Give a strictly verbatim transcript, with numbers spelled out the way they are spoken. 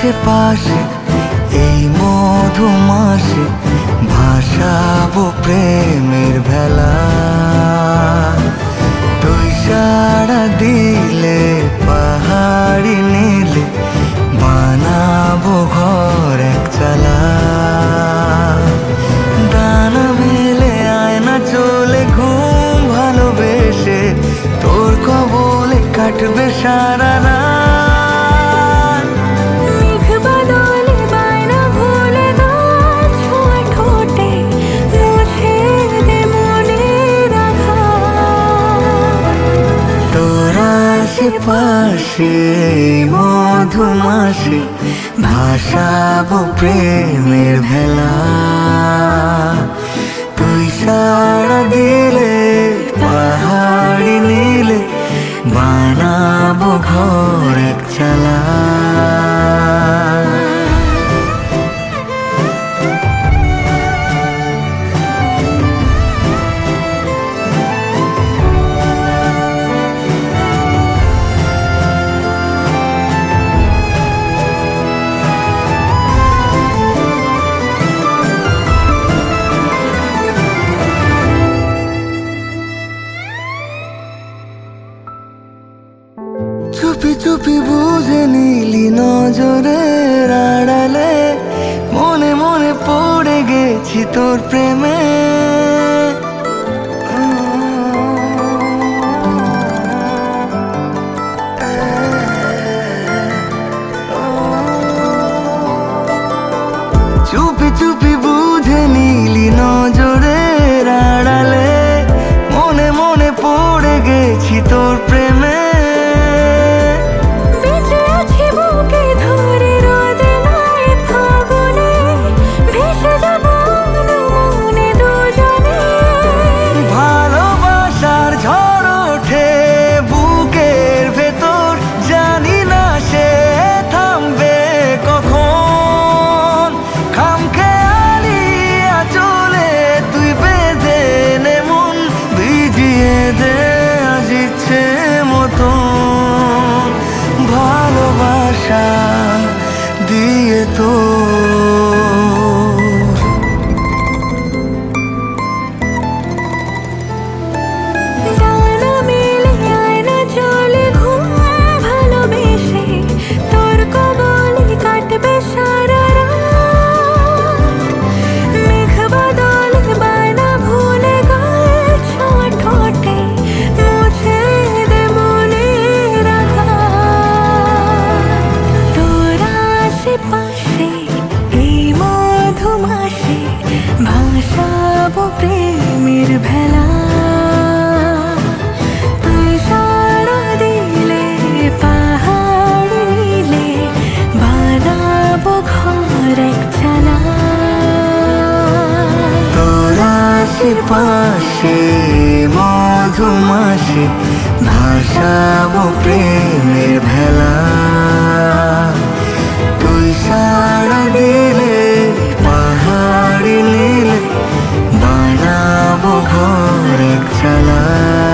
আশেপাশে এই মধুমাসে ভাসাবো প্রেমের ভেলা। তুই সাড়া দিলে পাহাড়ি নীলে বানাবো ঘর এক চালা। ডানা মেলে আয়না চলে ঘুম ভালোবেসে তোর কবলে কাটবে সারা রাত। আশেপাশে মধুমাসে ভাসাবো প্রেমের ভেলা। তুই সাড়া দিলে পাহাড়ি নীলে বানাবো ঘর এক চালা। চুপি চুপি বুঝে নিলি নজরের আড়ালে মনে মনে পড়ে গেছি তোর প্রেমে। চুপি চুপি বুঝে নিলি নজরের আড়ালে মনে মনে পড়ে গেছি তোর প্রেমে। ভালোবাসা দিয়ে তো ভাসাবো প্রেমের ভেলা। তুই সাড়া দিলে পাহাড়ি নীলে বানাবো ঘর এক চালা। তোর আশেপাশে মধুমাসে ভাসাবো প্রেমের ভেলা। তুই সাড়া দিলে পাহাড়ি নীলে বানাবো ঘর এক চালা।